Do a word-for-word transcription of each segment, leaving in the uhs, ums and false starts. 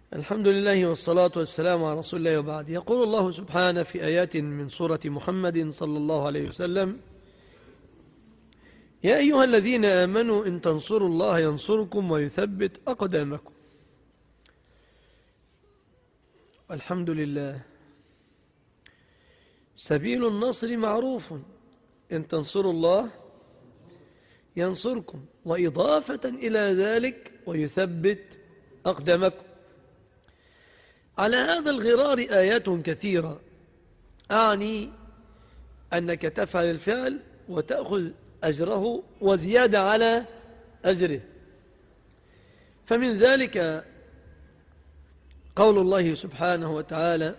الحمد لله والصلاة والسلام على رسول الله وبعد. يقول الله سبحانه في آيات من سورة محمد صلى الله عليه وسلم: يا أيها الذين آمنوا إن تنصروا الله ينصركم ويثبت أقدامكم. الحمد لله، سبيل النصر معروف، إن تنصروا الله ينصركم، وإضافة إلى ذلك ويثبت أقدامكم. على هذا الغرار آيات كثيرة، أعني أنك تفعل الفعل وتأخذ أجره وزيادة على أجره. فمن ذلك قول الله سبحانه وتعالى: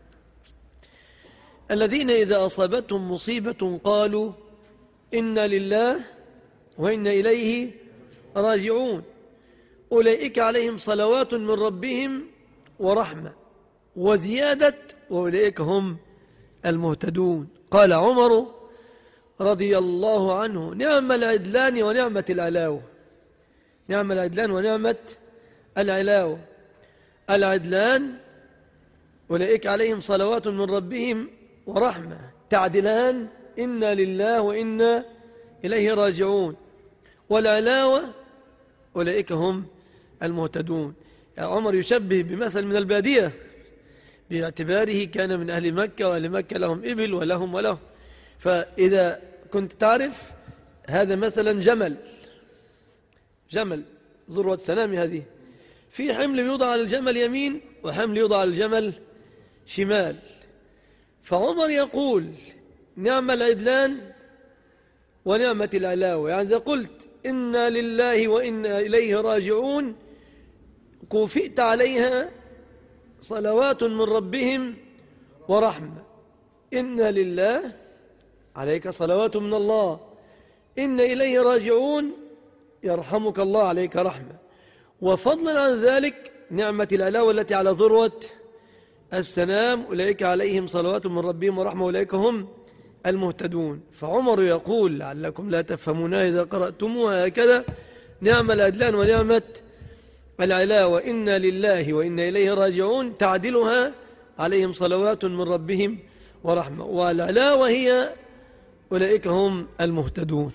الذين إذا أصابتهم مصيبة قالوا إنا لله وإنا إليه راجعون أولئك عليهم صلوات من ربهم ورحمة وزيادة وأولئك هم المهتدون. قال عمر رضي الله عنه: نعم العدلان ونعمة العلاوة. نعم العدلان ونعمة العلاوة. العدلان أولئك عليهم صلوات من ربهم ورحمة، تعدلان إنا لله وإنا إليه راجعون. والعلاوة أولئك هم المهتدون. يا عمر يشبه بمثل من البادية باعتباره كان من أهل مكة، وأهل مكة لهم إبل ولهم ولهم. فإذا كنت تعرف هذا مثلا جمل جمل ذروة سنام، هذه في حمل يوضع على الجمل يمين وحمل يوضع على الجمل شمال. فعمر يقول: نعم العدلان ونعمة العلاوة. يعني إذا قلت إنا لله وإنا إليه راجعون كوفئت عليها صلوات من ربهم ورحمة. إنا لله عليك صلوات من الله، إن إليه راجعون يرحمك الله عليك رحمة. وفضلا عن ذلك نعمة العلاوة التي على ذروة السنام أولئك عليهم صلوات من ربهم ورحمة أولئك هم المهتدون. فعمر يقول لعلكم لا تفهمونها إذا قرأتموها هكذا: نعم العدلان ونعمة العلاوة إنا لله وإنا إليه راجعون، تعدلها عليهم صلوات من ربهم ورحمة. والعلاوة هي أولئك هم المهتدون.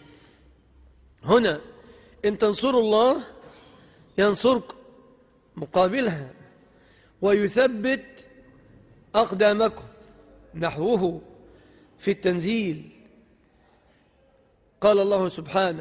هنا إن تنصروا الله ينصركم، مقابلها ويثبت أقدامكم، نحوه في التنزيل. قال الله سبحانه: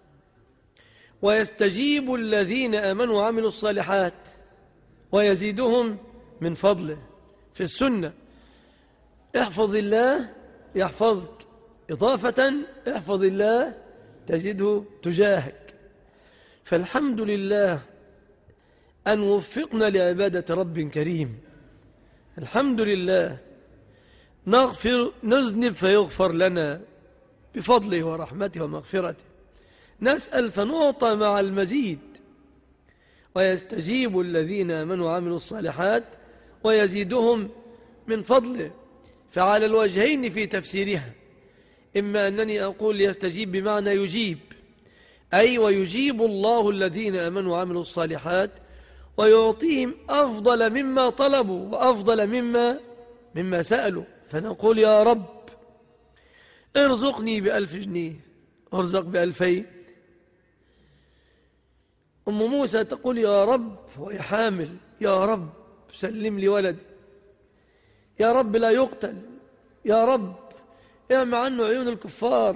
ويستجيب الذين آمنوا وعملوا الصالحات ويزيدهم من فضله. في السنة: احفظ الله يحفظك، إضافة احفظ الله تجده تجاهك. فالحمد لله أن وفقنا لعبادة رب كريم. الحمد لله نغفر نذنب فيغفر لنا بفضله ورحمته ومغفرته، نسأل فنعطى مع المزيد. ويستجيب الذين آمنوا وعملوا الصالحات ويزيدهم من فضله. فعلى الوجهين في تفسيرها: إما أنني أقول يستجيب بمعنى يجيب، أي ويجيب الله الذين آمنوا وعملوا الصالحات ويعطيهم أفضل مما طلبوا وأفضل مما مما سألوا. فنقول: يا رب ارزقني بألف جنيه، ارزق بألفين. أم موسى تقول: يا رب وهي حامل: يا رب سلم لي ولدي، يا رب لا يقتل، يا رب اعمى عنه عيون الكفار.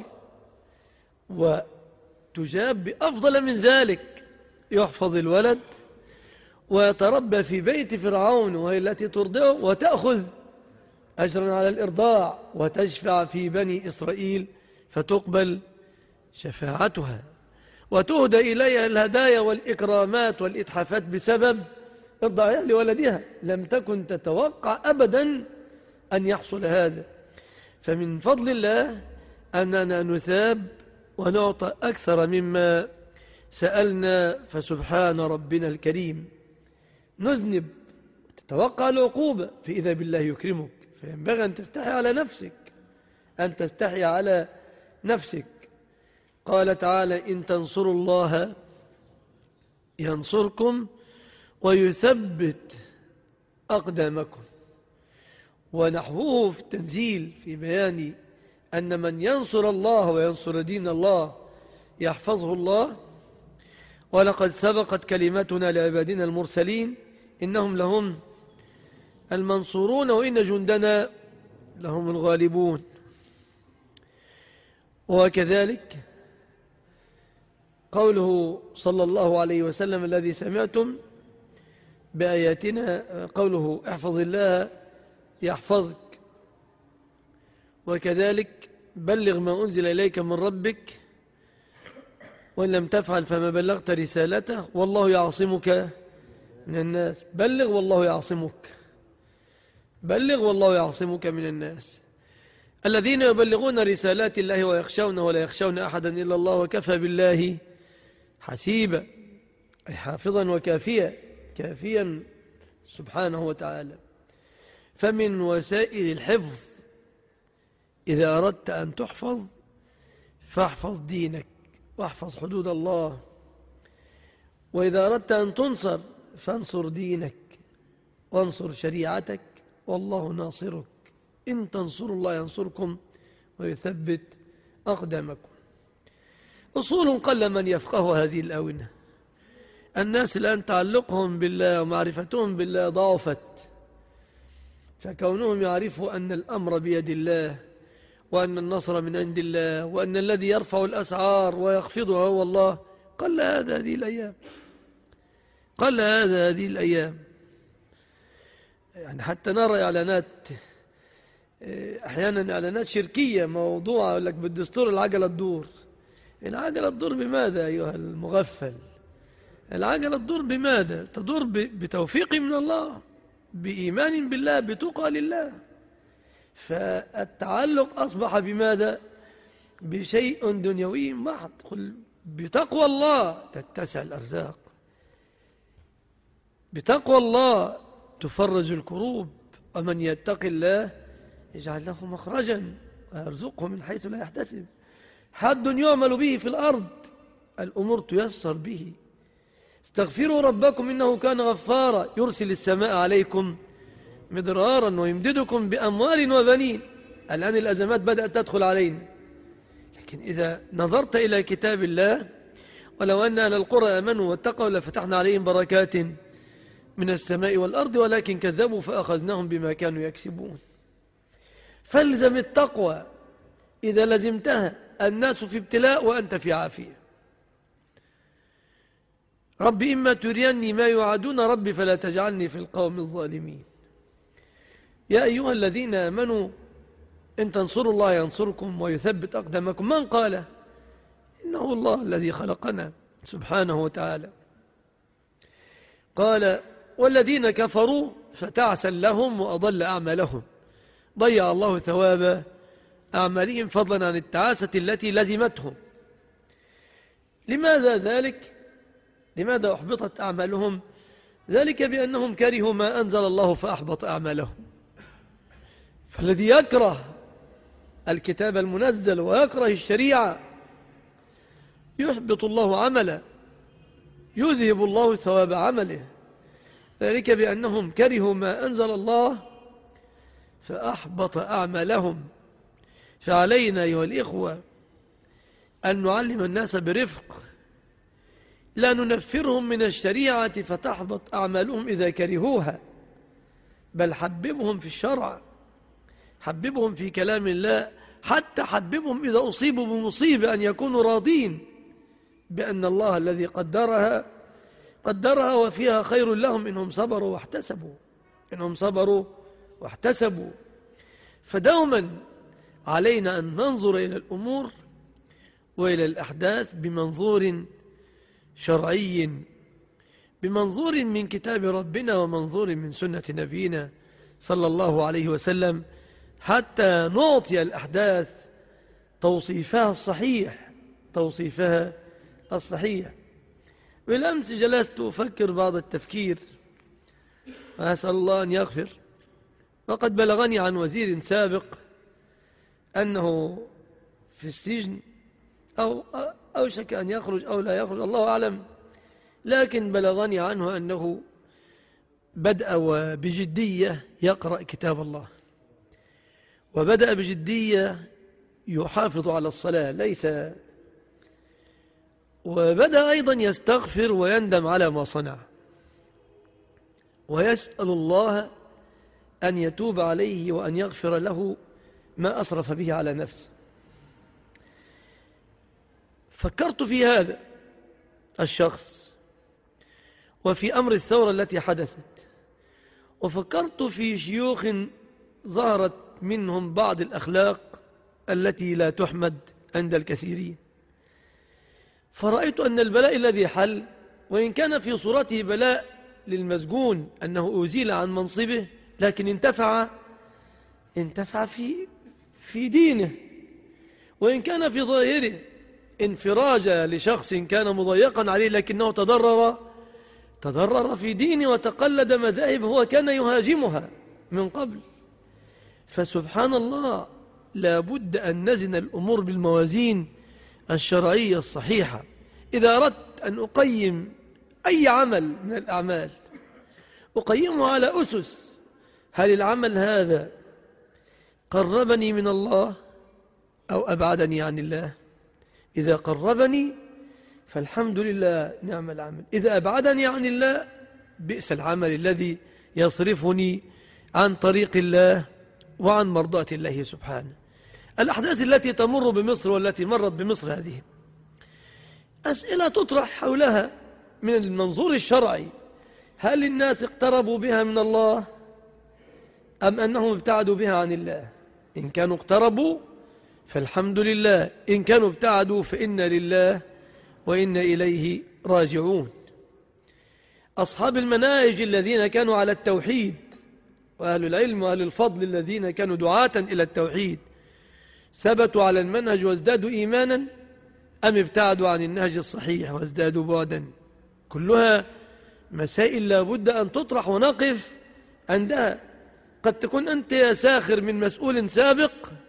وتجاب بأفضل من ذلك: يحفظ الولد ويتربى في بيت فرعون وهي التي ترضعه، وتأخذ أجرا على الإرضاع، وتشفع في بني إسرائيل فتقبل شفاعتها، وتهدى إليها الهدايا والإكرامات والإتحافات بسبب إرضاعها لولدها. لم تكن تتوقع أبدا أن يحصل هذا. فمن فضل الله أننا نثاب ونعطى أكثر مما سألنا. فسبحان ربنا الكريم. نذنب تتوقع العقوبة، فإذا بالله يكرمك. فينبغي أن تستحي على نفسك، أن تستحي على نفسك. قال تعالى: إن تنصروا الله ينصركم ويثبت أقدامكم. ونحوه في التنزيل في بيان أن من ينصر الله وينصر دين الله يحفظه الله. ولقد سبقت كلمتنا لعبادنا المرسلين إنهم لهم المنصورون وإن جندنا لهم الغالبون. وكذلك قوله صلى الله عليه وسلم الذي سمعتم بآياتنا، قوله احفظ الله يحفظك. وكذلك بلغ ما أنزل إليك من ربك وإن لم تفعل فما بلغت رسالته والله يعصمك من الناس. بلغ والله يعصمك، بلغ والله يعصمك من الناس. الذين يبلغون رسالات الله ويخشونه ولا يخشون أحدا إلا الله وكفى بالله حسيبا، أي حافظا وكافيا، كافيا سبحانه وتعالى. فمن وسائل الحفظ إذا أردت أن تحفظ فاحفظ دينك واحفظ حدود الله، وإذا أردت أن تنصر فانصر دينك وانصر شريعتك والله ناصرك، إن تنصروا الله ينصركم ويثبت أقدامكم. أصول قل من يفقه هذه الآونة. الناس الآن تعلقهم بالله ومعرفتهم بالله ضعفت، فكونهم يعرفوا أن الأمر بيد الله وأن النصر من عند الله وأن الذي يرفع الأسعار ويخفضها هو الله، قل هذا هذه الأيام، قل هذا هذه الأيام. يعني حتى نرى إعلانات أحيانا إعلانات شركية موضوعة يقول لك بالدستور العجلة تدور. العجلة تدور بماذا أيها المغفل؟ العجلة تدور بماذا؟ تدور بتوفيق من الله، بإيمان بالله، بتقى لله. فالتعلق أصبح بماذا؟ بشيء دنيوي محض. قل بتقوى الله تتسع الأرزاق، بتقوى الله تفرج الكروب، ومن يتق الله يجعل له مخرجا ويرزقه من حيث لا يحتسب. حد يعمل به في الأرض الأمور تيسر به. استغفروا ربكم إنه كان غفارا يرسل السماء عليكم مدرارا ويمددكم بأموال وبنين. الآن الأزمات بدأت تدخل علينا، لكن إذا نظرت إلى كتاب الله ولو أن أهل القرى آمنوا واتقوا لفتحنا عليهم بركات من السماء والأرض ولكن كذبوا فأخذناهم بما كانوا يكسبون. فالزم التقوى، إذا لزمتها الناس في ابتلاء وأنت في عافية. رب إما تريني ما يوعدون ربي فلا تجعلني في القوم الظالمين. يا أيها الذين آمنوا إن تنصروا الله ينصركم ويثبت أقدامكم. من قال؟ إنه الله الذي خلقنا سبحانه وتعالى. قال والذين كفروا فتعسا لهم وأضل أعمالهم. ضيع الله ثواب أعمالهم فضلا عن التعاسة التي لزمتهم. لماذا ذلك؟ لماذا أحبطت أعمالهم؟ ذلك بأنهم كرهوا ما أنزل الله فأحبط أعمالهم. فالذي يكره الكتاب المنزل ويكره الشريعة يحبط الله عمله، يذهب الله ثواب عمله. ذلك بأنهم كرهوا ما أنزل الله فأحبط أعمالهم. فعلينا أيها الإخوة أن نعلم الناس برفق، لا ننفرهم من الشريعة فتحبط أعمالهم إذا كرهوها، بل حببهم في الشرع، حببهم في كلام الله، حتى حببهم إذا أصيبوا بمصيبة أن يكونوا راضين بأن الله الذي قدرها قدرها وفيها خير لهم إنهم صبروا واحتسبوا، إنهم صبروا واحتسبوا. فدوما علينا أن ننظر إلى الأمور وإلى الأحداث بمنظور شرعي، بمنظور من كتاب ربنا ومنظور من سنة نبينا صلى الله عليه وسلم، حتى نعطي الأحداث توصيفها الصحيح، توصيفها الصحيح. بالأمس جلست أفكر بعض التفكير وأسأل الله أن يغفر. وقد بلغني عن وزير سابق أنه في السجن أو أوشك أن يخرج أو لا يخرج، الله أعلم، لكن بلغني عنه أنه بدأ بجدية يقرأ كتاب الله، وبدأ بجدية يحافظ على الصلاة، ليس وبدأ أيضا يستغفر ويندم على ما صنع، ويسأل الله أن يتوب عليه وأن يغفر له ما أسرف به على نفسه. فكرت في هذا الشخص وفي أمر الثورة التي حدثت، وفكرت في شيوخ ظهرت منهم بعض الأخلاق التي لا تحمد عند الكثيرين، فرأيت أن البلاء الذي حل، وإن كان في صورته بلاء للمسجون أنه أزيل عن منصبه، لكن انتفع انتفع في في دينه، وإن كان في ظاهره انفراج لشخص كان مضيقا عليه، لكنه تضرر تضرر في دينه وتقلد مذاهب هو كان يهاجمها من قبل. فسبحان الله، لا بد أن نزن الأمور بالموازين الشرعية الصحيحة. إذا أردت أن أقيم أي عمل من الأعمال أقيمه على أسس: هل العمل هذا قربني من الله أو أبعدني عن الله؟ إذا قربني فالحمد لله نعم العمل، إذا أبعدني عن الله بئس العمل الذي يصرفني عن طريق الله وعن مرضاة الله سبحانه. الأحداث التي تمر بمصر والتي مرت بمصر هذه أسئلة تطرح حولها من المنظور الشرعي: هل الناس اقتربوا بها من الله أم أنهم ابتعدوا بها عن الله؟ إن كانوا اقتربوا فالحمد لله، إن كانوا ابتعدوا فإنا لله وإنا إليه راجعون. أصحاب المناهج الذين كانوا على التوحيد، وأهل العلم وأهل الفضل الذين كانوا دعاة إلى التوحيد، ثبتوا على المنهج وازدادوا إيمانا أم ابتعدوا عن النهج الصحيح وازدادوا بعدا؟ كلها مسائل لا بد أن تطرح ونقف عندها. قد تكون أنت يا ساخر من مسؤول سابق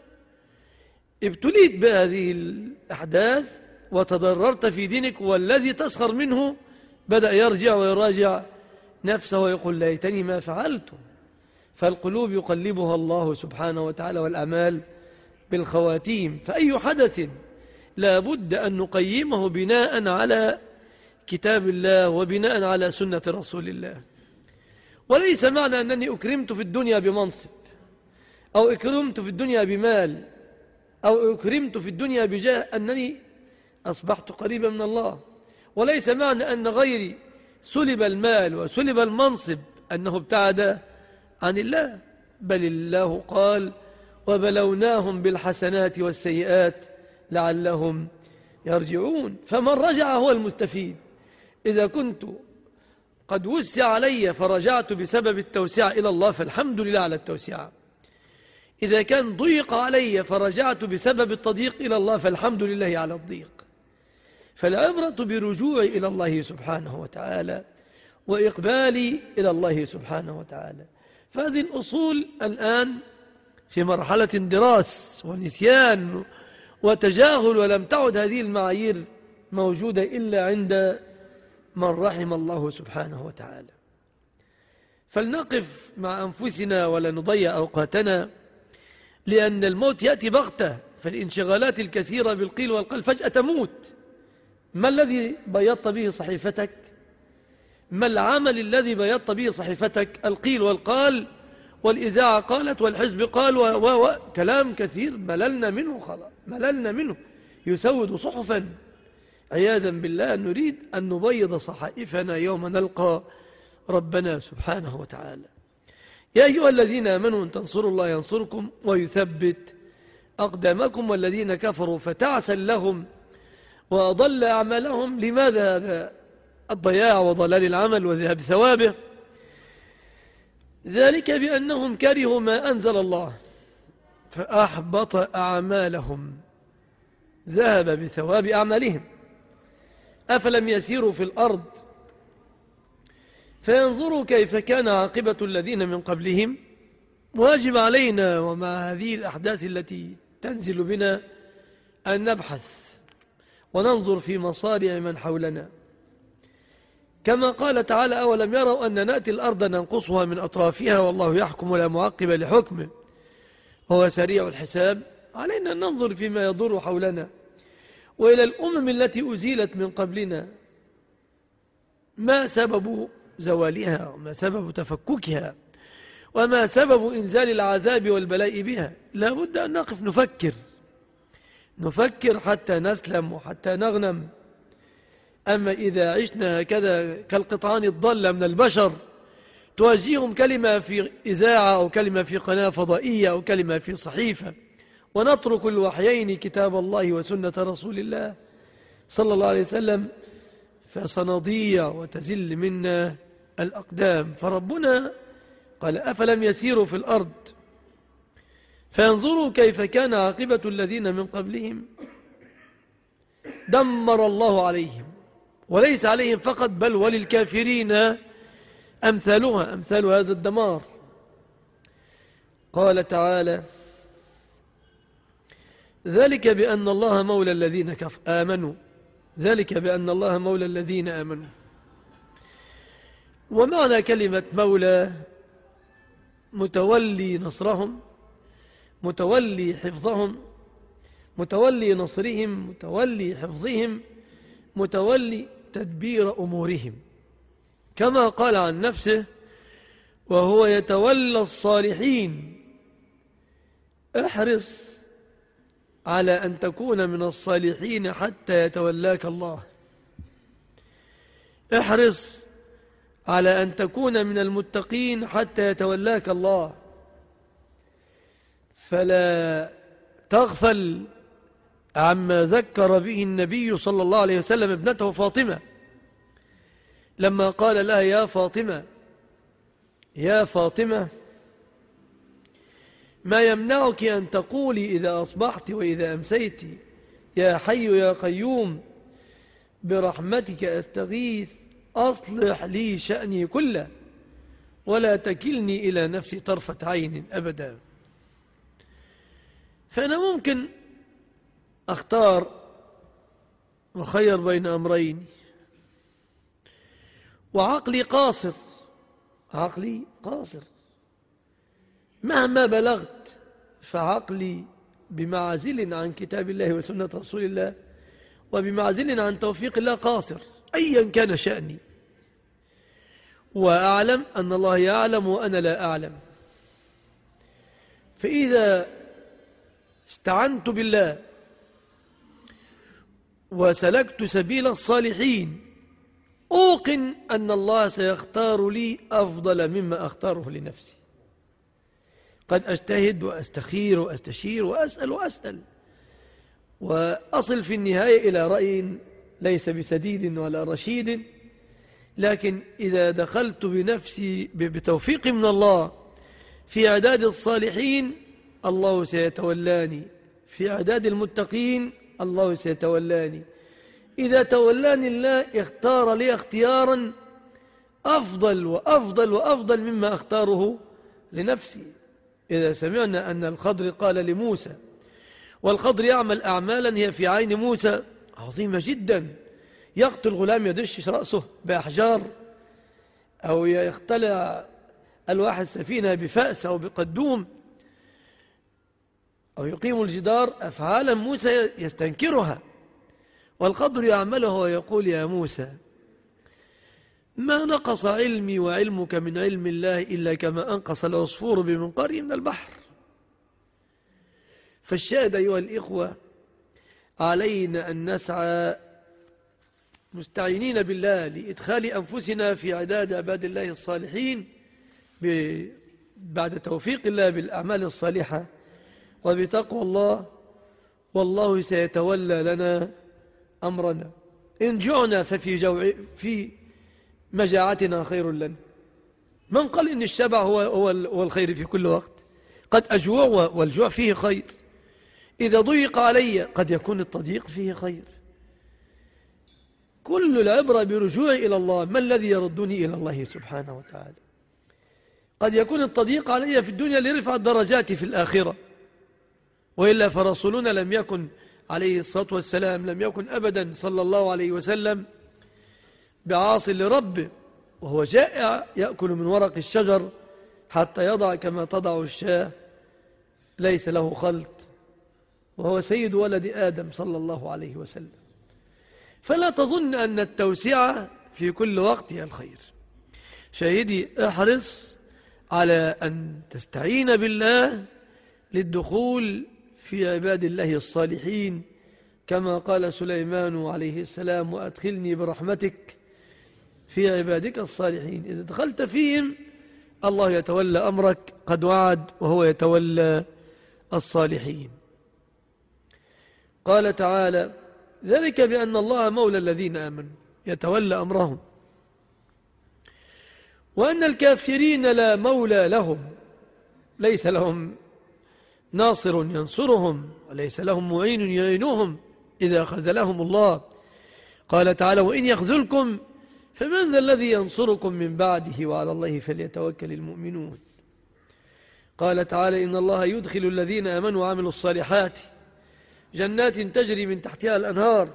ابتليت بهذه الأحداث وتضررت في دينك، والذي تسخر منه بدأ يرجع ويراجع نفسه ويقول ليتني ما فعلت. فالقلوب يقلبها الله سبحانه وتعالى والأعمال بالخواتيم. فأي حدث لا بد أن نقيمه بناء على كتاب الله وبناء على سنة رسول الله. وليس معنى أنني أكرمت في الدنيا بمنصب، أو أكرمت في الدنيا بمال، أو أكرمت في الدنيا بجاه أنني أصبحت قريبا من الله. وليس معنى أن غيري سلب المال وسلب المنصب أنه ابتعد عن الله، بل الله قال: وبلوناهم بالحسنات والسيئات لعلهم يرجعون. فمن رجع هو المستفيد. إذا كنت قد وسع علي فرجعت بسبب التوسعة إلى الله فالحمد لله على التوسعة. إذا كان ضيق علي فرجعت بسبب التضييق إلى الله فالحمد لله على الضيق. فالعبرة برجوعي إلى الله سبحانه وتعالى وإقبالي إلى الله سبحانه وتعالى. فهذه الأصول الآن في مرحلة اندراس ونسيان وتجاهل، ولم تعد هذه المعايير موجودة إلا عند من رحم الله سبحانه وتعالى. فلنقف مع أنفسنا ولا نضيع أوقاتنا، لأن الموت يأتي بغتة. فالانشغالات الكثيرة بالقيل والقال فجأة تموت. ما الذي بيضت به صحيفتك؟ ما العمل الذي بيضت به صحيفتك؟ القيل والقال، والإذاعة قالت، والحزب قال، وكلام كثير مللنا منه، خلاص مللنا منه، يسود صحفا. عياذا بالله نريد أن نبيض صحائفنا يوم نلقى ربنا سبحانه وتعالى. يا أيها الذين آمنوا إن تنصروا الله ينصركم ويثبت أقدامكم، والذين كفروا فتعسا لهم وأضل أعمالهم. لماذا هذا الضياع وضلال العمل وذهاب ثوابه؟ ذلك بأنهم كرهوا ما أنزل الله فأحبط أعمالهم، ذهب بثواب أعمالهم. أفلم يسيروا في الأرض فينظروا كيف كان عاقبة الذين من قبلهم. واجب علينا ومع هذه الأحداث التي تنزل بنا أن نبحث وننظر في مصارع من حولنا. كما قال تعالى أولم يروا أن نأتي الأرض ننقصها من أطرافها والله يحكم لا معقب لحكمه وهو سريع الحساب. علينا أن ننظر فيما يضر حولنا وإلى الأمم التي أزيلت من قبلنا، ما سبب زوالها وما سبب تفككها وما سبب إنزال العذاب والبلاء بها. لا بد أن نقف نفكر نفكر حتى نسلم وحتى نغنم. أما إذا عشنا هكذا كالقطعان الضالة من البشر، توجيههم كلمة في إذاعة أو كلمة في قناة فضائية أو كلمة في صحيفة، ونترك الوحيين كتاب الله وسنة رسول الله صلى الله عليه وسلم، فسنضيع وتزل منا الأقدام. فربنا قال أفلم يسيروا في الأرض فينظروا كيف كان عاقبة الذين من قبلهم دمر الله عليهم، وليس عليهم فقط بل وللكافرين أمثالها أمثال هذا الدمار. قال تعالى ذلك بأن الله مولى الذين كف آمنوا ذلك بأن الله مولى الذين آمنوا. ومعنى كلمة مولى متولي نصرهم، متولي حفظهم، متولي نصرهم، متولي حفظهم، متولي تدبير أمورهم، كما قال عن نفسه وهو يتولى الصالحين. احرص على أن تكون من الصالحين حتى يتولاك الله، احرص على أن تكون من المتقين حتى يتولاك الله. فلا تغفل عما ذكر به النبي صلى الله عليه وسلم ابنته فاطمة لما قال لها يا فاطمة يا فاطمة ما يمنعك أن تقولي إذا أصبحت وإذا أمسيت يا حي يا قيوم برحمتك أستغيث أصلح لي شأني كله ولا تكلني إلى نفسي طرفة عين أبدا. فأنا ممكن أختار وخير بين أمرين، وعقلي قاصر عقلي قاصر مهما بلغت فعقلي بمعزل عن كتاب الله وسنة رسول الله وبمعزل عن توفيق الله قاصر أيا كان شأني، وأعلم أن الله يعلم وأنا لا أعلم. فإذا استعنت بالله وسلكت سبيل الصالحين أوقن أن الله سيختار لي أفضل مما أختاره لنفسي. قد أجتهد وأستخير وأستشير وأسأل وأسأل وأصل في النهاية إلى رأي ليس بسديد ولا رشيد، لكن إذا دخلت بنفسي بتوفيق من الله في عداد الصالحين الله سيتولاني، في عداد المتقين الله سيتولاني. إذا تولاني الله اختار لي اختيارا أفضل وأفضل وأفضل مما أختاره لنفسي. إذا سمعنا أن الخضر قال لموسى، والخضر يعمل أعمالا هي في عين موسى عظيمة جدا، يقتل غلام يدشش رأسه بأحجار أو يختلع ألواح السفينة بفأس أو بقدوم أو يقيم الجدار، أفعالا موسى يستنكرها والخضر يعملها ويقول يا موسى ما نقص علمي وعلمك من علم الله إلا كما أنقص العصفور بمنقاره من البحر. فالشاهد أيها الإخوة علينا أن نسعى مستعينين بالله لإدخال أنفسنا في عداد عباد الله الصالحين بعد توفيق الله بالأعمال الصالحة وبتقوى الله، والله سيتولى لنا أمرنا. إن جعنا ففي جوع في مجاعتنا خير لنا. من قال إن الشبع هو هو الخير في كل وقت؟ قد أجوع والجوع فيه خير. إذا ضيق علي قد يكون التضييق فيه خير. كل العبرة برجوعي إلى الله. ما الذي يردني إلى الله سبحانه وتعالى؟ قد يكون التضييق علي في الدنيا لرفع الدرجات في الآخرة، وإلا فرسولنا لم يكن عليه الصلاة والسلام لم يكن أبدا صلى الله عليه وسلم بعاص لربه وهو جائع يأكل من ورق الشجر حتى يضع كما تضع الشاة، ليس له خلط، وهو سيد ولد آدم صلى الله عليه وسلم. فلا تظن أن التوسعة في كل وقت هي الخير. شاهدي، احرص على أن تستعين بالله للدخول في عباد الله الصالحين، كما قال سليمان عليه السلام: وأدخلني برحمتك في عبادك الصالحين. إذا دخلت فيهم الله يتولى أمرك، قد وعد وهو يتولى الصالحين. قال تعالى: ذلك بأن الله مولى الذين آمنوا يتولى أمرهم، وأن الكافرين لا مولى لهم، ليس لهم ناصر ينصرهم، وليس لهم معين يعينهم إذا خذلهم الله. قال تعالى: وإن يخذلكم فمن ذا الذي ينصركم من بعده وعلى الله فليتوكل المؤمنون. قال تعالى: إن الله يدخل الذين آمنوا وعملوا الصالحات جنات تجري من تحتها الأنهار،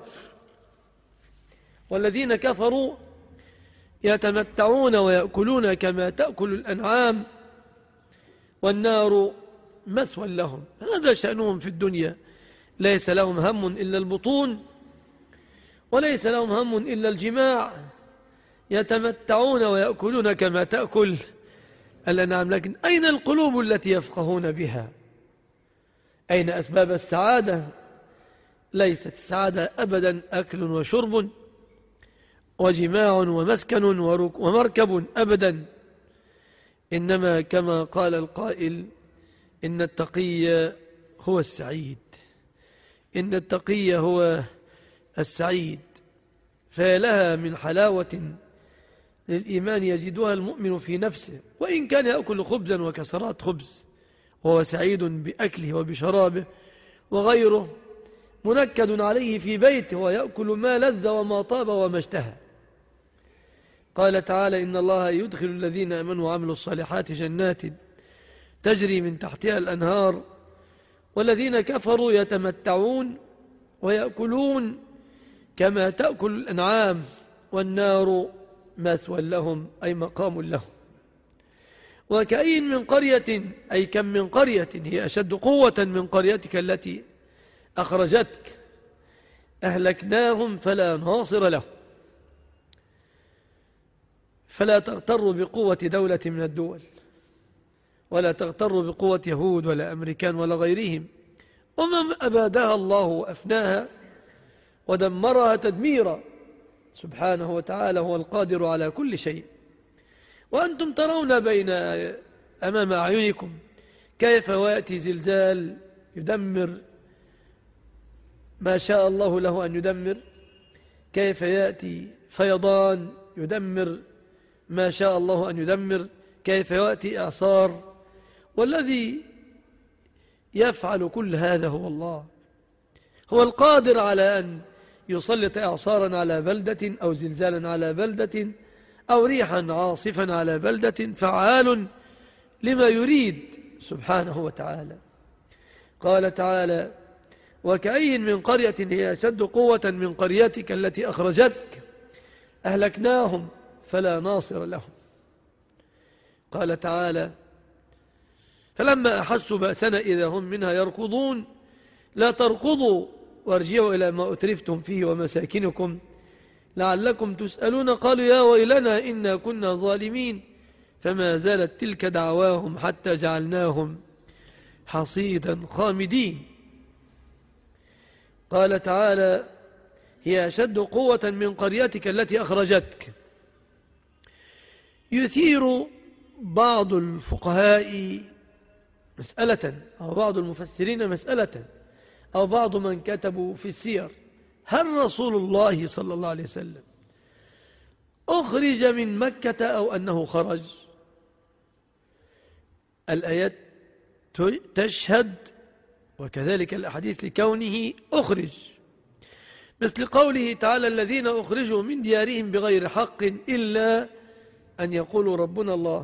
والذين كفروا يتمتعون ويأكلون كما تأكل الأنعام والنار مثوى لهم. هذا شأنهم في الدنيا، ليس لهم هم إلا البطون، وليس لهم هم إلا الجماع، يتمتعون ويأكلون كما تأكل الأنعام. لكن أين القلوب التي يفقهون بها؟ أين أسباب السعادة؟ ليست السعادة أبدا أكل وشرب وجماع ومسكن ومركب أبدا، إنما كما قال القائل: إن التقي هو السعيد، إن التقي هو السعيد. فلها من حلاوة للإيمان يجدها المؤمن في نفسه، وإن كان يأكل خبزا وكسرات خبز وهو سعيد بأكله وبشرابه، وغيره منكد عليه في بيته ويأكل ما لذ وما طاب وما اشتهى. قال تعالى: إن الله يدخل الذين آمنوا وعملوا الصالحات جنات تجري من تحتها الأنهار، والذين كفروا يتمتعون ويأكلون كما تأكل الأنعام والنار مثوى لهم، أي مقام لهم. وكأين من قرية، أي كم من قرية هي أشد قوة من قريتك التي أخرجتك أهلكناهم فلا ناصر له. فلا تغتر بقوة دولة من الدول، ولا تغتر بقوة يهود ولا أمريكان ولا غيرهم. أمم أبادها الله وأفناها ودمرها تدميرا، سبحانه وتعالى هو القادر على كل شيء. وأنتم ترون بين أمام أعينكم كيف يأتي زلزال يدمر ما شاء الله له أن يدمر، كيف يأتي فيضان يدمر ما شاء الله أن يدمر، كيف يأتي إعصار، والذي يفعل كل هذا هو الله. هو القادر على أن يسلط إعصارا على بلدة أو زلزالا على بلدة أو ريحا عاصفا على بلدة، فعال لما يريد سبحانه وتعالى. قال تعالى: وكأي من قرية هي أشد قوة من قريتك التي أخرجتك أهلكناهم فلا ناصر لهم. قال تعالى: فلما أحسوا بأسنا إذا هم منها يركضون لا تركضوا وارجعوا إلى ما أترفتم فيه ومساكنكم لعلكم تسألون. قالوا يا ويلنا إنا كنا ظالمين، فما زالت تلك دعواهم حتى جعلناهم حصيدا خامدين. قال تعالى: هي أشد قوة من قريتك التي أخرجتك. يثير بعض الفقهاء مسألة أو بعض المفسرين مسألة أو بعض من كتبوا في السير: هل رسول الله صلى الله عليه وسلم أخرج من مكة أو أنه خرج؟ الآيات تشهد وكذلك الأحاديث لكونه أخرج، مثل قوله تعالى: الذين أخرجوا من ديارهم بغير حق إلا أن يقولوا ربنا الله.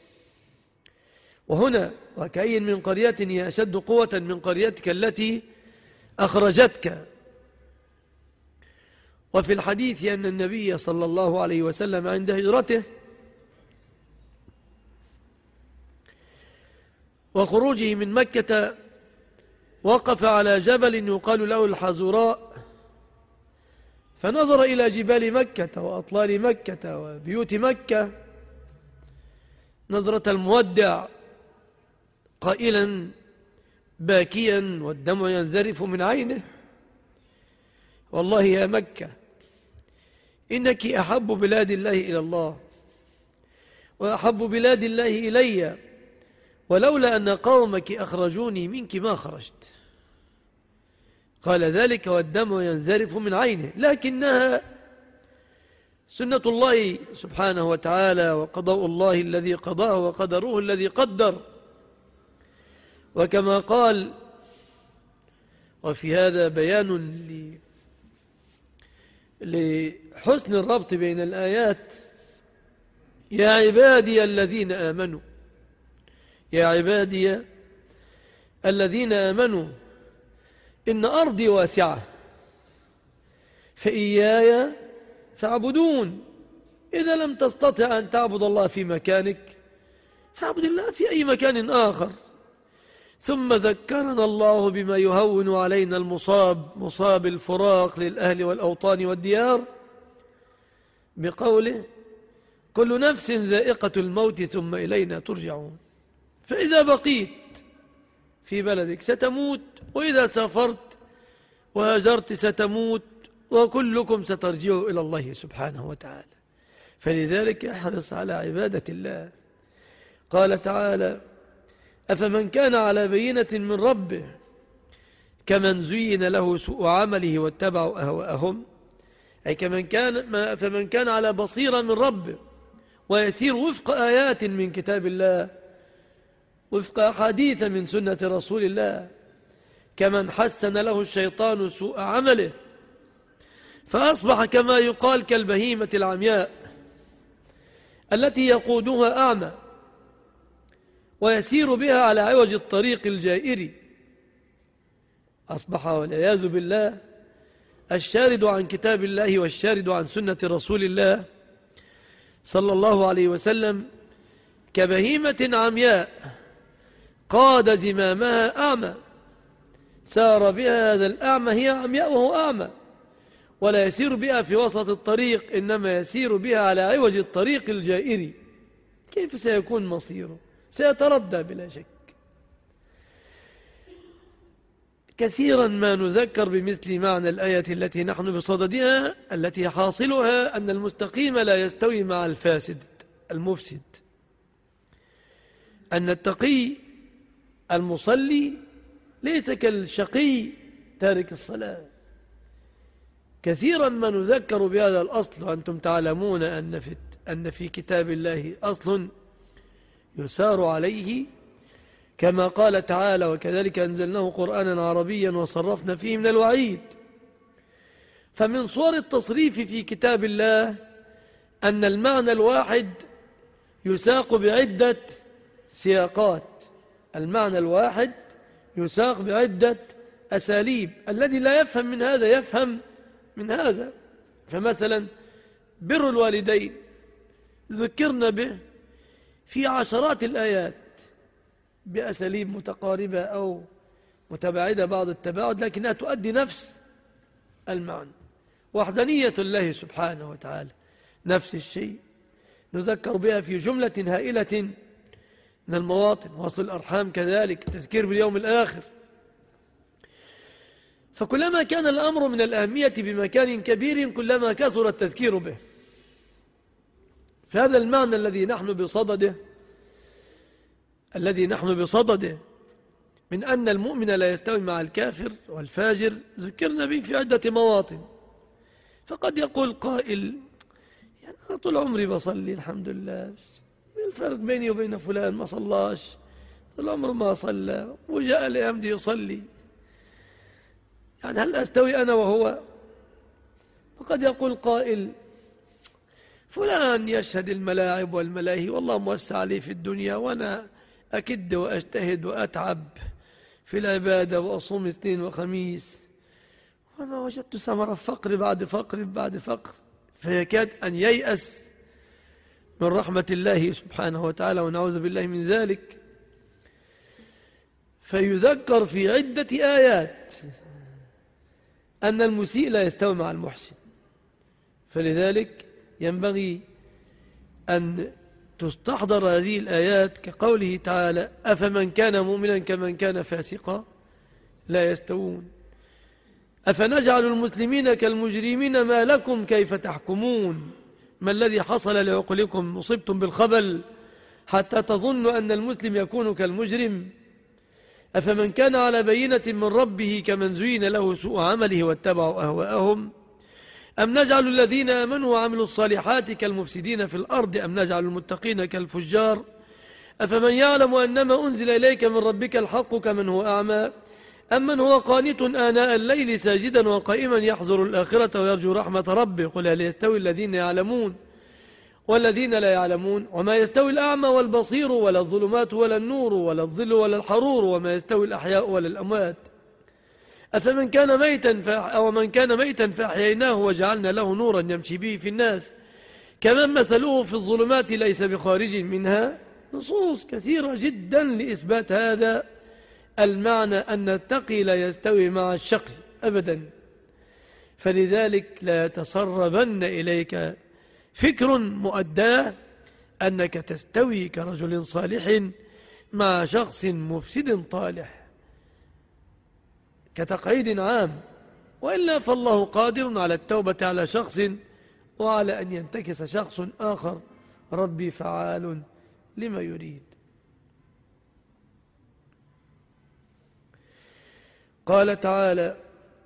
وهنا: وكأي من قرية هي أشد قوة من قريتك التي أخرجتك. وفي الحديث أن النبي صلى الله عليه وسلم عند هجرته وخروجه من مكة وقف على جبل يقال له الحزراء، فنظر إلى جبال مكة وأطلال مكة وبيوت مكة نظرة المودع قائلا باكيا والدمع ينذرف من عينه: والله يا مكة إنك أحب بلاد الله إلى الله وأحب بلاد الله إلي، ولولا أن قومك أخرجوني منك ما خرجت. قال ذلك والدمع ينذرف من عينه، لكنها سنة الله سبحانه وتعالى وقضاء الله الذي قضاه وقدره الذي قدر. وكما قال، وفي هذا بيان لحسن الربط بين الآيات: يا عبادي الذين آمنوا يا عبادي الذين آمنوا إن أرضي واسعة فإياي فاعبدون. إذا لم تستطع أن تعبد الله في مكانك فاعبد الله في أي مكان آخر. ثم ذكرنا الله بما يهون علينا المصاب، مصاب الفراق للأهل والأوطان والديار، بقوله: كل نفس ذائقة الموت ثم إلينا ترجعون. فإذا بقيت في بلدك ستموت، وإذا سافرت وهاجرت ستموت، وكلكم سترجعوا إلى الله سبحانه وتعالى. فلذلك احرص على عبادة الله. قال تعالى: أفمن كان على بينة من ربه كمن زين له سوء عمله واتبعوا أهواءهم، أي كمن كان فمن كان على بصيرة من ربه ويسير وفق آيات من كتاب الله وفق أحاديث من سنة رسول الله، كمن حسن له الشيطان سوء عمله فأصبح كما يقال كالبهيمة العمياء التي يقودها أعمى ويسير بها على عوج الطريق الجائر. أصبح والعياذ بالله الشارد عن كتاب الله والشارد عن سنة رسول الله صلى الله عليه وسلم كبهيمة عمياء قاد زمامها أعمى، سار بها هذا الأعمى، هي عمياء وهو أعمى، ولا يسير بها في وسط الطريق، إنما يسير بها على عوج الطريق الجائر. كيف سيكون مصيره؟ سيتردى بلا شك. كثيرا ما نذكر بمثل معنى الآية التي نحن بصددها، التي حاصلها أن المستقيم لا يستوي مع الفاسد المفسد، أن التقي المصلي ليس كالشقي تارك الصلاة. كثيرا ما نذكر بهذا الأصل، وأنتم تعلمون أن في, أن في كتاب الله أصل يسار عليه، كما قال تعالى: وكذلك أنزلناه قرآنا عربيا وصرفنا فيه من الوعيد. فمن صور التصريف في كتاب الله أن المعنى الواحد يساق بعدة سياقات، المعنى الواحد يساق بعدة أساليب، الذي لا يفهم من هذا يفهم من هذا. فمثلا بر الوالدين ذكرنا به في عشرات الآيات بأساليب متقاربة أو متباعدة بعض التباعد، لكنها تؤدي نفس المعنى. وحدانية الله سبحانه وتعالى نفس الشيء نذكر بها في جملة هائلة من المواطن. وصل الأرحام كذلك، تذكير باليوم الآخر. فكلما كان الأمر من الأهمية بمكان كبير كلما كثر التذكير به. فهذا المعنى الذي نحن بصدده الذي نحن بصدده من أن المؤمن لا يستوي مع الكافر والفاجر ذكرنا به في عدة مواطن. فقد يقول قائل: يعني أنا طول عمري بصلي الحمد لله، بس الفرق بيني وبين فلان ما صلاش، طول عمره ما صلى وجاء الأيام دي يصلي، يعني هل أستوي أنا وهو؟ فقد يقول قائل: فلان يشهد الملاعب والملاهي والله موسع عليه في الدنيا، وأنا أكد وأجتهد وأتعب في العبادة وأصوم اثنين وخميس وما وجدت ثمر فقر بعد فقر بعد فقر، فيكاد أن ييأس من رحمة الله سبحانه وتعالى، ونعوذ بالله من ذلك. فيذكر في عدة آيات أن المسيء لا يستوي مع المحسن، فلذلك ينبغي أن تستحضر هذه الآيات كقوله تعالى: أفمن كان مؤمنا كمن كان فاسقا لا يستوون، أفنجعل المسلمين كالمجرمين ما لكم كيف تحكمون، ما الذي حصل لعقلكم مصبتم بالخبل حتى تظنوا أن المسلم يكون كالمجرم، أفمن كان على بينة من ربه كمن زين له سوء عمله واتبعوا أهواءهم، أم نجعل الذين آمنوا وعملوا الصالحات كالمفسدين في الأرض، أم نجعل المتقين كالفجار، أفمن يعلم أنما أنزل إليك من ربك الحق كمن هو أعمى، أمن هو قانت آناء الليل ساجدا وقائما يحذر الآخرة ويرجو رحمة ربه، قل هل يستوي الذين يعلمون والذين لا يعلمون، وما يستوي الأعمى والبصير ولا الظلمات ولا النور ولا الظل ولا الحرور، وما يستوي الأحياء ولا الأموات، أفمن كان ميتا أو من كان ميتا فأحييناه وجعلنا له نورا يمشي به في الناس كمن مثله في الظلمات ليس بخارج منها. نصوص كثيرة جدا لإثبات هذا المعنى أن التقي لا يستوي مع الشقي أبدا. فلذلك لا يتسربن إليك فكر مؤداه أنك تستوي كرجل صالح مع شخص مفسد طالح كتقعيد عام، وإلا فالله قادر على التوبة على شخص وعلى أن ينتكس شخص آخر، ربي فعال لما يريد. قال تعالى: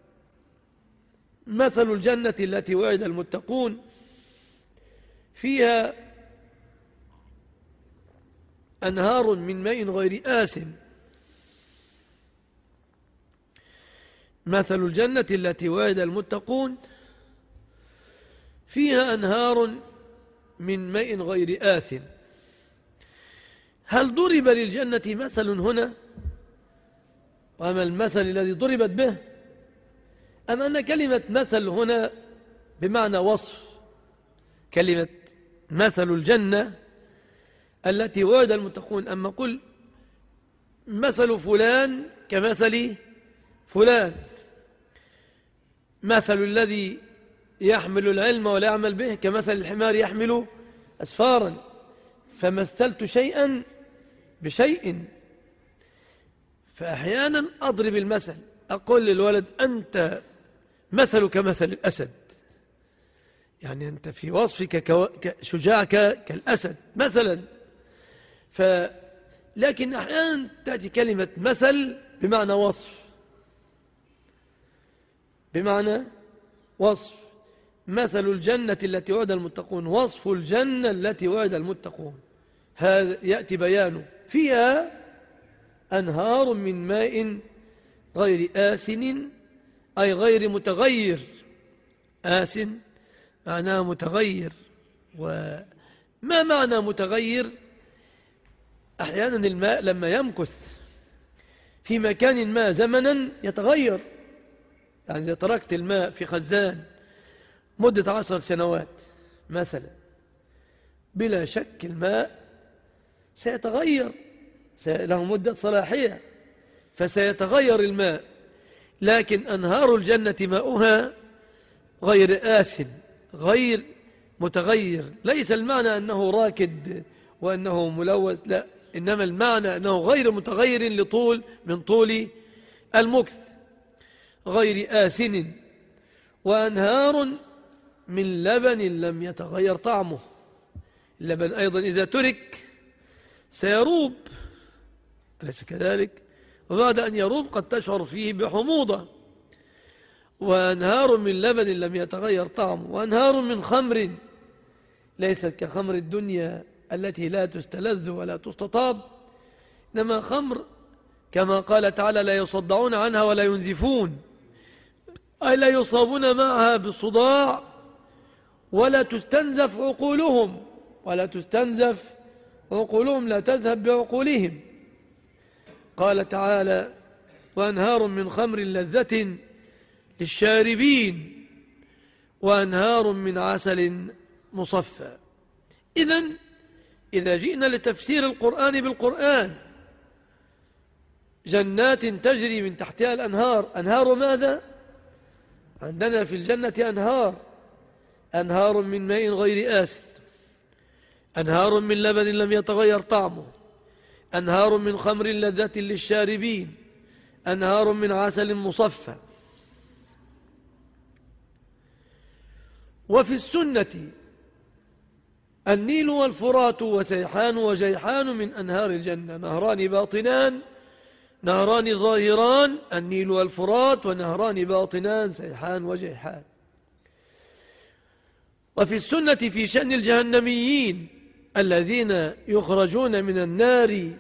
مثل الجنة التي وعد المتقون فيها أنهار من ماء غير آسن. مثل الجنة التي وعد المتقون فيها أنهار من ماء غير آسن. هل ضرب للجنة مثل هنا؟ وما المثل الذي ضربت به؟ أم أن كلمة مثل هنا بمعنى وصف؟ كلمة مثل الجنة التي وعد المتقون، أما قل مثل فلان كمثل فلان، مثل الذي يحمل العلم ولا يعمل به كمثل الحمار يحمل أسفارا، فمثلت شيئا بشيء. فأحيانا أضرب المثل، أقول للولد: أنت مثلك مثل الأسد، يعني أنت في وصفك شجاعك كالأسد مثلا. ف لكن أحيانا تأتي كلمة مثل بمعنى وصف، بمعنى وصف. مثل الجنة التي وعد المتقون، وصف الجنة التي وعد المتقون، هذا يأتي بيانه. فيها أنهار من ماء غير آسن، أي غير متغير. آسن معناه متغير. وما معنى متغير؟ أحيانا الماء لما يمكث في مكان ما زمنا يتغير، يعني إذا تركت الماء في خزان مدة عشر سنوات مثلا، بلا شك الماء سيتغير، له مدة صلاحية، فسيتغير الماء. لكن أنهار الجنة ماؤها غير آسن، غير متغير. ليس المعنى أنه راكد وأنه ملوث، لا، إنما المعنى أنه غير متغير لطول من طول المكث، غير آسن. وأنهار من لبن لم يتغير طعمه. اللبن أيضا إذا ترك سيروب، أليس كذلك؟ وبعد أن يروب قد تشعر فيه بحموضة. وأنهار من لبن لم يتغير طعمه. وأنهار من خمر ليست كخمر الدنيا التي لا تستلذ ولا تستطاب، إنما خمر كما قال تعالى: لا يصدعون عنها ولا ينزفون، أي لا يصابون معها بالصداع ولا تستنزف عقولهم، ولا تستنزف عقولهم، لا تذهب بعقولهم. قال تعالى: وأنهار من خمر لذة للشاربين وأنهار من عسل مصفى. إذن إذا جئنا لتفسير القرآن بالقرآن، جنات تجري من تحتها الأنهار. أنهار ماذا؟ عندنا في الجنة أنهار، أنهار من ماء غير آسن، أنهار من لبن لم يتغير طعمه، أنهار من خمر لذة للشاربين، أنهار من عسل مصفى. وفي السنة النيل والفرات وسيحان وجيحان من أنهار الجنة، نهران باطنان نهران ظاهران، النيل والفرات، ونهران باطنان سيحان وجيحان. وفي السنة في شأن الجهنميين الذين يخرجون من النار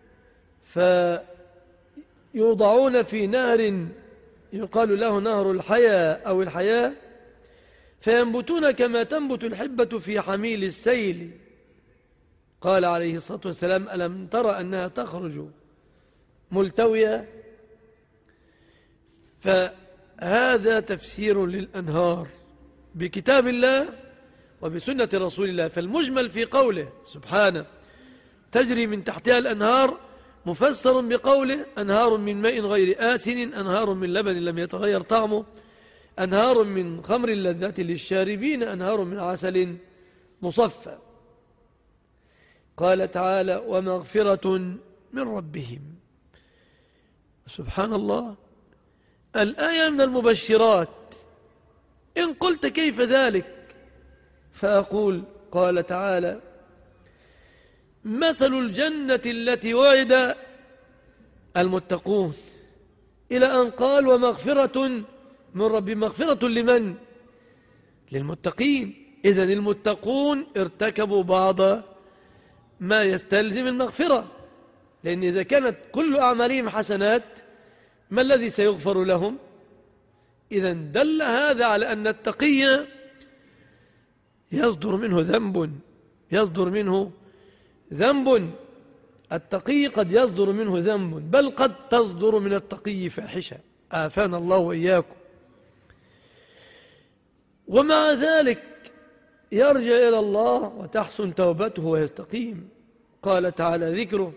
فيوضعون في نهر يقال له نهر الحياة أو الحياة، فينبتون كما تنبت الحبة في حميل السيل. قال عليه الصلاة والسلام: ألم ترى أنها تخرج ملتوية؟ فهذا تفسير للأنهار بكتاب الله وبسنة رسول الله. فالمجمل في قوله سبحانه تجري من تحتها الأنهار مفسر بقوله أنهار من ماء غير آسن، أنهار من لبن لم يتغير طعمه، أنهار من خمر لذة للشاربين، أنهار من عسل مصفى. قال تعالى: ومغفرة من ربهم. سبحان الله، الآية من المبشرات. إن قلت كيف ذلك فأقول: قال تعالى: مثل الجنة التي وعد المتقون، إلى أن قال: ومغفرة من رب. مغفرة لمن؟ للمتقين. إذن المتقون ارتكبوا بعض ما يستلزم المغفرة، لأن إذا كانت كل أعمالهم حسنات ما الذي سيغفر لهم؟ إذن دل هذا على أن التقي يصدر منه ذنب يصدر منه ذنب التقي قد يصدر منه ذنب، بل قد تصدر من التقي فاحشة، آفانا الله وإياكم. ومع ذلك يرجع إلى الله وتحسن توبته ويستقيم. قال تعالى ذكره: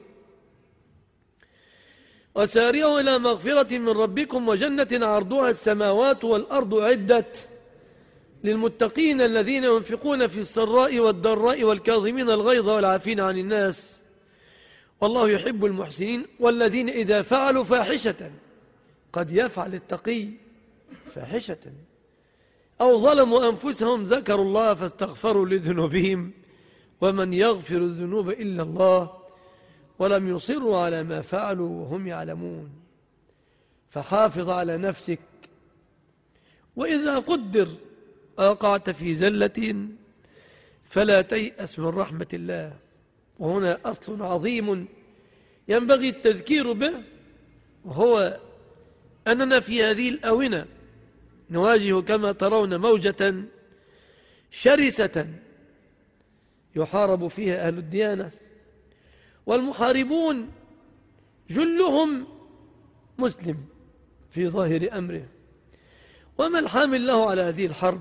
وسارعوا إلى مغفرة من ربكم وجنة عرضها السماوات والأرض أعدت للمتقين الذين ينفقون في السراء والضراء والكاظمين الغيظ والعافين عن الناس والله يحب المحسنين والذين إذا فعلوا فاحشة. قد يفعل التقي فاحشة أو ظلموا أنفسهم ذكروا الله فاستغفروا لذنوبهم ومن يغفر الذنوب إلا الله ولم يصروا على ما فعلوا وهم يعلمون. فحافظ على نفسك، وإذا قدر وقعت في زلة فلا تيأس من رحمة الله. وهنا أصل عظيم ينبغي التذكير به، وهو أننا في هذه الآونة نواجه كما ترون موجة شرسة يحارب فيها أهل الديانة، والمحاربون جلهم مسلم في ظاهر أمره. وما الحامل له على هذه الحرب؟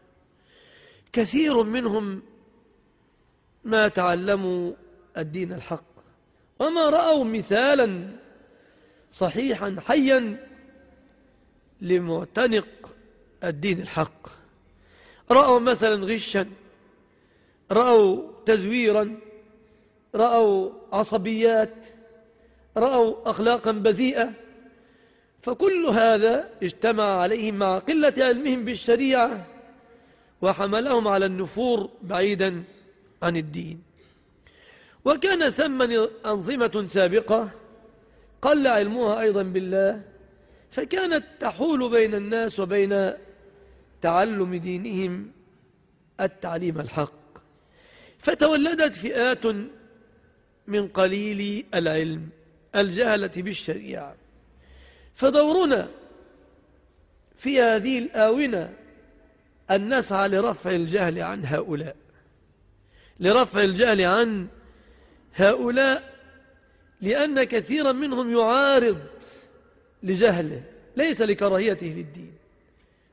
كثير منهم ما تعلموا الدين الحق وما رأوا مثالا صحيحا حيا لمعتنق الدين الحق. رأوا مثلا غشا، رأوا تزويرا، رأوا عصبيات، رأوا أخلاقا بذيئة. فكل هذا اجتمع عليهم مع قلة علمهم بالشريعة وحملهم على النفور بعيدا عن الدين. وكان ثم أنظمة سابقة قل علمها أيضا بالله، فكانت تحول بين الناس وبين تعلم دينهم التعليم الحق، فتولدت فئات من قليل العلم الجهلة بالشريعة. فدورنا في هذه الآونة أن نسعى لرفع الجهل عن هؤلاء لرفع الجهل عن هؤلاء لأن كثيرا منهم يعارض لجهله ليس لكراهيته للدين،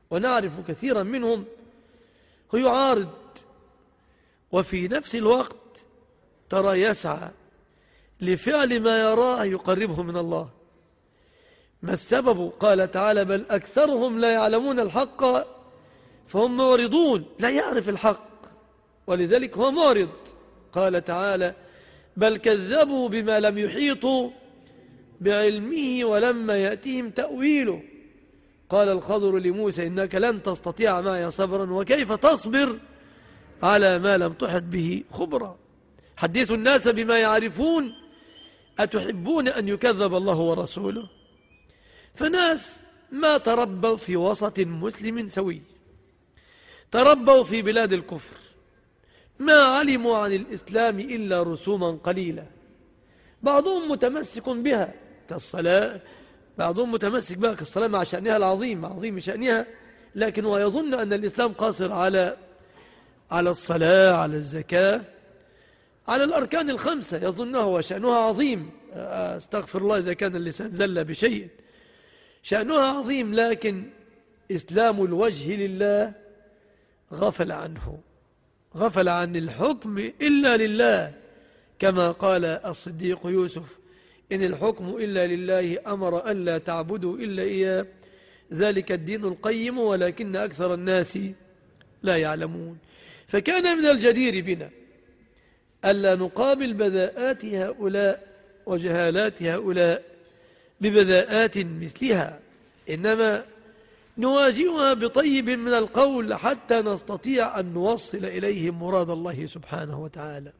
ونعرف كثيرا منهم هو يعارض وفي نفس الوقت ترى يسعى لفعل ما يراه يقربه من الله. ما السبب؟ قال تعالى: بل أكثرهم لا يعلمون الحق فهم معرضون. لا يعرف الحق ولذلك هو معرض. قال تعالى: بل كذبوا بما لم يحيطوا بعلمه ولما يأتيهم تأويله. قال الخضر لموسى: إنك لن تستطيع معي صبرا وكيف تصبر على ما لم تحط به خبرا. حدثوا الناس بما يعرفون أتحبون أن يكذب الله ورسوله؟ فناس ما تربوا في وسط مسلم سوي، تربوا في بلاد الكفر، ما علموا عن الإسلام إلا رسوما قليلة، بعضهم متمسك بها كالصلاة، بعضهم متمسك بها كالصلاة مع شأنها العظيم، مع عظيم شأنها، لكن هو يظن أن الإسلام قاصر على على الصلاة، على الزكاة، على الأركان الخمسة، يظنها وشأنها عظيم. استغفر الله إذا كان اللسان زل بشيء، شأنها عظيم، لكن إسلام الوجه لله غفل عنه، غفل عن الحكم إلا لله، كما قال الصديق يوسف: إن الحكم إلا لله أمر ألا تعبدوا إلا إياه ذلك الدين القيم ولكن أكثر الناس لا يعلمون. فكان من الجدير بنا ألا نقابل بذاءات هؤلاء وجهالات هؤلاء ببذاءات مثلها، إنما نواجهها بطيب من القول حتى نستطيع أن نوصل إليهم مراد الله سبحانه وتعالى.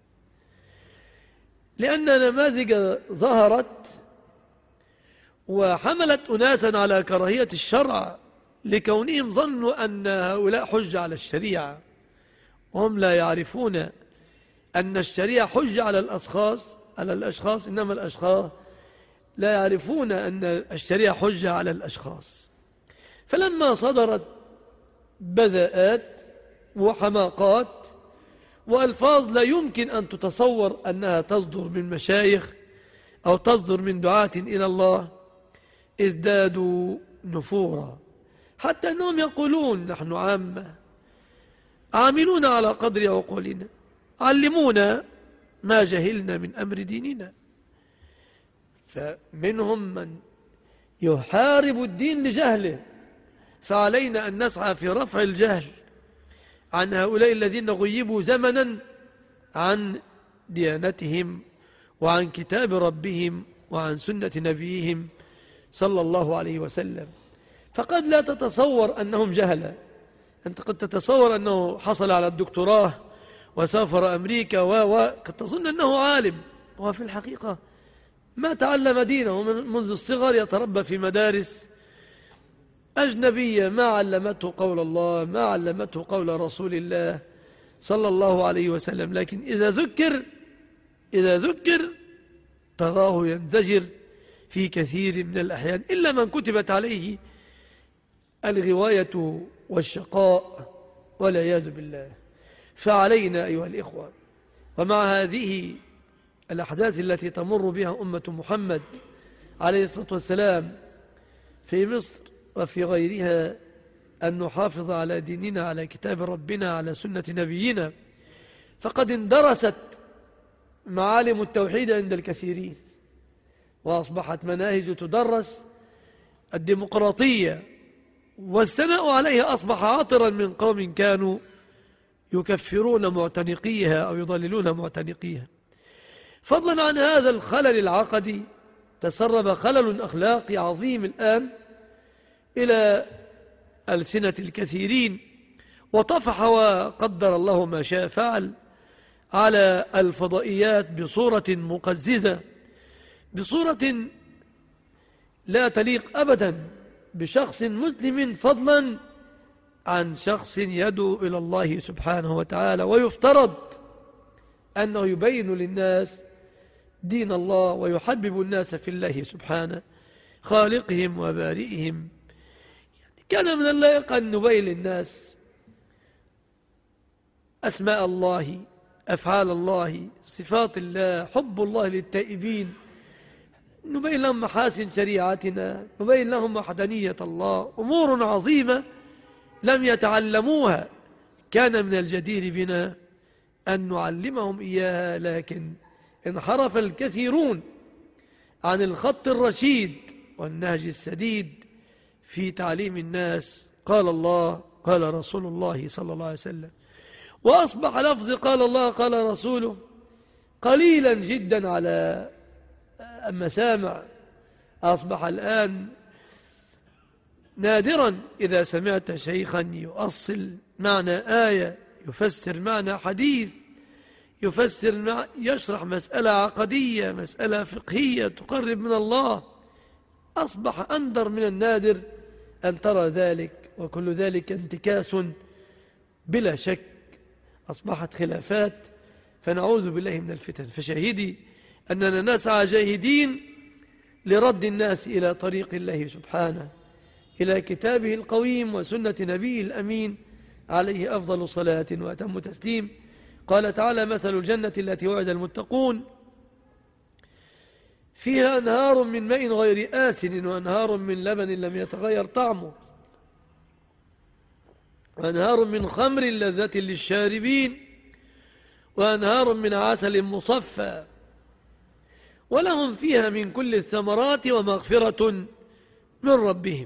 لأن نماذج ظهرت وحملت أناسا على كراهية الشرع لكونهم ظنوا أن هؤلاء حجة على الشريعة، وهم لا يعرفون أن الشريعة حجة على الأشخاص على الأشخاص إنما الأشخاص لا يعرفون أن الشريعة حجة على الأشخاص. فلما صدرت بذاءات وحماقات وألفاظ لا يمكن أن تتصور أنها تصدر من مشايخ أو تصدر من دعاة إلى الله، ازدادوا نفورا، حتى أنهم يقولون: نحن عامة عاملون على قدر عقولنا، علمونا ما جهلنا من أمر ديننا. فمنهم من يحارب الدين لجهله، فعلينا أن نسعى في رفع الجهل عن هؤلاء الذين غيبوا زمنا عن ديانتهم وعن كتاب ربهم وعن سنة نبيهم صلى الله عليه وسلم. فقد لا تتصور أنهم جهلة، أنت قد تتصور أنه حصل على الدكتوراه وسافر أمريكا وقد تظن أنه عالم، وفي الحقيقة ما تعلم دينه منذ الصغر، يتربى في مدارس أجنبية ما علمته قول الله، ما علمته قول رسول الله صلى الله عليه وسلم. لكن إذا ذكر إذا ذكر تراه ينزجر في كثير من الأحيان، إلا من كتبت عليه الغواية والشقاء والعياذ بالله. فعلينا أيها الإخوة، ومع هذه الأحداث التي تمر بها أمة محمد عليه الصلاة والسلام في مصر وفي غيرها، أن نحافظ على ديننا، على كتاب ربنا، على سنة نبينا. فقد اندرست معالم التوحيد عند الكثيرين، وأصبحت مناهج تدرس الديمقراطية، والثناء عليها أصبح عطرا من قوم كانوا يكفرون معتنقيها أو يضللون معتنقيها. فضلا عن هذا الخلل العقدي، تسرب خلل أخلاقي عظيم الآن إلى ألسنة الكثيرين، وطفح وقدر الله ما شاء فعل على الفضائيات بصورة مقززة، بصورة لا تليق أبدا بشخص مسلم، فضلا عن شخص يدعو إلى الله سبحانه وتعالى، ويفترض أنه يبين للناس دين الله ويحبب الناس في الله سبحانه خالقهم وبارئهم. يعني كان من اللائق أن نبين للناس أسماء الله، أفعال الله، صفات الله، حب الله للتائبين، نبين لهم محاسن شريعتنا، نبين لهم وحدانية الله، أمور عظيمة لم يتعلموها كان من الجدير بنا أن نعلمهم إياها، لكن انحرف الكثيرون عن الخط الرشيد والنهج السديد في تعليم الناس قال الله قال رسول الله صلى الله عليه وسلم، وأصبح لفظ قال الله قال رسوله قليلا جدا على المسامع. أصبح الآن نادرا إذا سمعت شيخا يؤصل معنى آية، يفسر معنى حديث، يفسر يشرح مسألة عقدية، مسألة فقهية تقرب من الله. أصبح أندر من النادر أن ترى ذلك، وكل ذلك انتكاس بلا شك. أصبحت خلافات، فنعوذ بالله من الفتن. فشاهدي أننا نسعى جاهدين لرد الناس إلى طريق الله سبحانه، إلى كتابه القويم وسنة نبيه الأمين عليه أفضل صلاة وأتم تسليم. قال تعالى: مثل الجنة التي وعد المتقون فيها أنهار من ماء غير آسن وأنهار من لبن لم يتغير طعمه وأنهار من خمر لذة للشاربين وأنهار من عسل مصفى ولهم فيها من كل الثمرات ومغفرة من ربهم.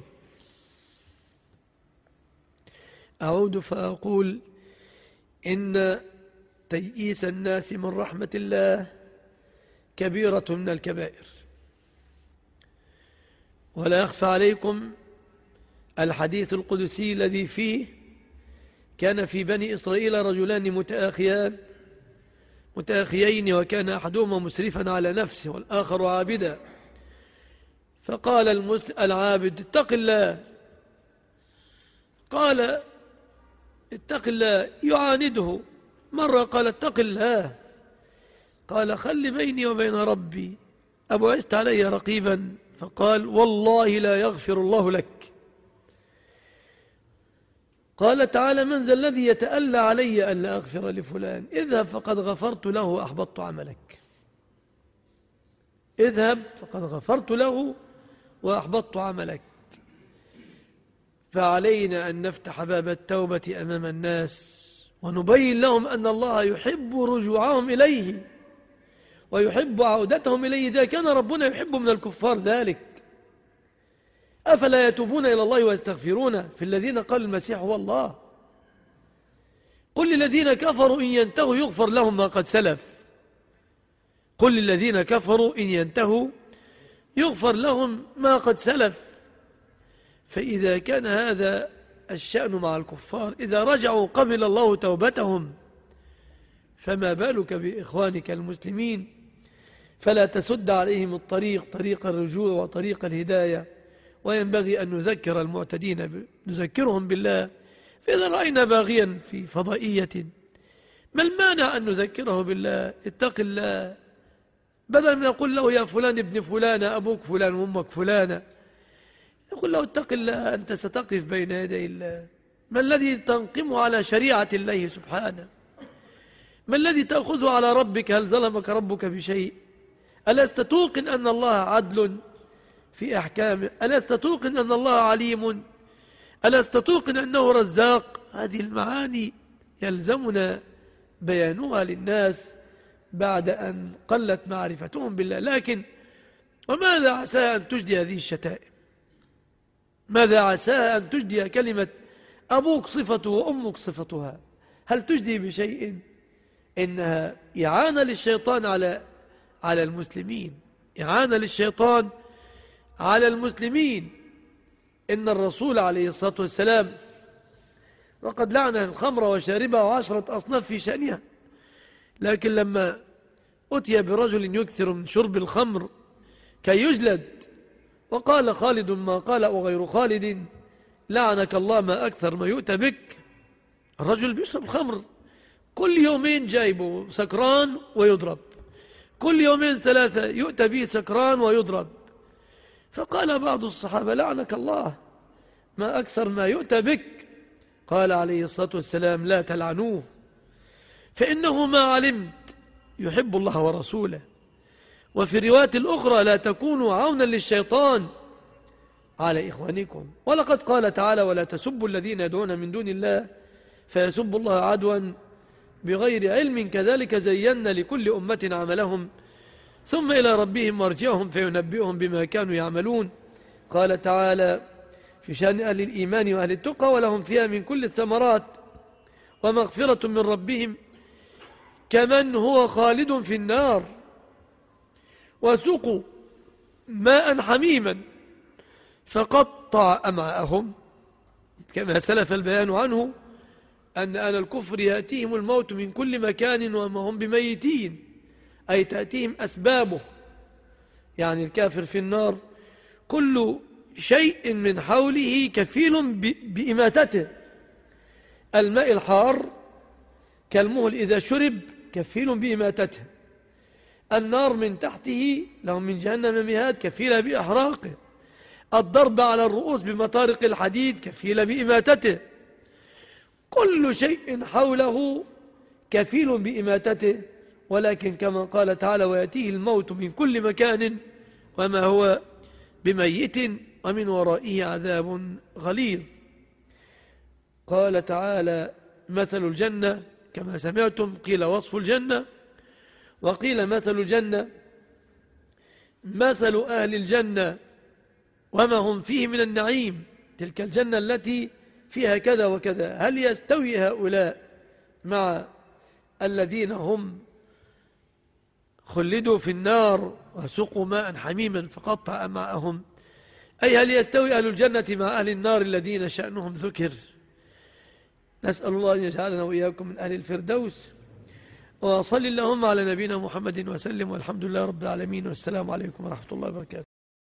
أعود فأقول إن تيئيس الناس من رحمة الله كبيرة من الكبائر. ولا يخفى عليكم الحديث القدسي الذي فيه كان في بني إسرائيل رجلان متآخيان متآخيين وكان أحدهما مسرفا على نفسه والآخر عابدا، فقال العابد: اتق الله. قال: اتق الله. يعانده مرة قال: اتق الله. قال: خل بيني وبين ربي أبعثت علي رقيبا؟ فقال: والله لا يغفر الله لك. قال تعالى: من ذا الذي يتألى علي أن لا أغفر لفلان؟ اذهب فقد غفرت له وأحبطت عملك. اذهب فقد غفرت له وأحبطت عملك. فعلينا أن نفتح باب التوبة أمام الناس ونبين لهم أن الله يحب رجوعهم إليه ويحب عودتهم إليه. إذا كان ربنا يحب من الكفار ذلك، أفلا يتوبون إلى الله ويستغفرون في الذين قالوا المسيح هو الله؟ قل للذين كفروا إن ينتهوا يغفر لهم ما قد سلف. قل للذين كفروا إن ينتهوا يغفر لهم ما قد سلف. فإذا كان هذا الشأن مع الكفار، إذا رجعوا قبل الله توبتهم، فما بالك بإخوانك المسلمين؟ فلا تسد عليهم الطريق، طريق الرجوع وطريق الهداية. وينبغي أن نذكر المعتدين، نذكرهم بالله. فإذا رأينا باغيا في فضائية، ما المانع أن نذكره بالله؟ اتق الله، بدل من يقول له يا فلان ابن فلان أبوك فلان وأمك فلانة، يقول له اتق الله، أنت ستقف بين يدي الله. ما الذي تنقم على شريعة الله سبحانه؟ ما الذي تأخذه على ربك؟ هل ظلمك ربك بشيء؟ ألست توقن أن الله عدل في أحكامه؟ ألست توقن أن الله عليم؟ ألست توقن أنه رزاق؟ هذه المعاني يلزمنا بيانها للناس بعد أن قلت معرفتهم بالله. لكن وماذا عسى أن تجدي هذه الشتائم؟ ماذا عسى أن تجدي كلمة أبوك صفته وأمك صفتها؟ هل تجدي بشيء؟ إنها إعانة للشيطان على على المسلمين، إعانة للشيطان على المسلمين. إن الرسول عليه الصلاة والسلام وقد لعن الخمر وشاربها وعشرة أصناف في شأنها، لكن لما أتي برجل يكثر من شرب الخمر كي يجلد، وقال خالد ما قال وغير خالد: لعنك الله ما أكثر ما يؤتى بك. الرجل بيشرب خمر كل يومين، جايبه سكران ويضرب، كل يومين ثلاثة يؤتى به سكران ويضرب. فقال بعض الصحابة: لعنك الله ما أكثر ما يؤتى بك. قال عليه الصلاة والسلام: لا تلعنوه، فإنه ما علمت يحب الله ورسوله. وفي الرواية الأخرى: لا تكونوا عونا للشيطان، على إخوانكم. ولقد قال تعالى ولا تسبوا الذين يدعون من دون الله فيسبوا الله عدوا بغير علم كذلك زينا لكل أمة عملهم ثم إلى ربهم مرجعهم فينبئهم بما كانوا يعملون. قال تعالى في شأن أهل الإيمان وأهل التقى ولهم فيها من كل الثمرات ومغفرة من ربهم كمن هو خالد في النار وسقوا ماء حميما فقطع أمعاءهم. كما سلف البيان عنه أن أهل الكفر يأتيهم الموت من كل مكان وما هم بميتين، أي تأتيهم أسبابه، يعني الكافر في النار كل شيء من حوله كفيل بإماتته. الماء الحار كالمهل إذا شرب كفيل بإماتته. النار من تحته لهم من جهنم مهاد كفيلة بإحراقه. الضرب على الرؤوس بمطارق الحديد كفيلة بإماتته. كل شيء حوله كفيل بإماتته، ولكن كما قال تعالى ويأتيه الموت من كل مكان وما هو بميت ومن ورائه عذاب غليظ. قال تعالى مثل الجنة كما سمعتم، قيل وصف الجنة وقيل مثل الجنة مثل أهل الجنة وما هم فيه من النعيم، تلك الجنة التي فيها كذا وكذا. هل يستوي هؤلاء مع الذين هم خلدوا في النار وسقوا ماء حميما فقطع أمعاءهم؟ أي هل يستوي أهل الجنة مع أهل النار الذين شأنهم ذكر؟ نسأل الله أن يجعلنا وإياكم من أهل الفردوس. وصل اللهم على نبينا محمد وسلم، والحمد لله رب العالمين، والسلام عليكم ورحمة الله وبركاته.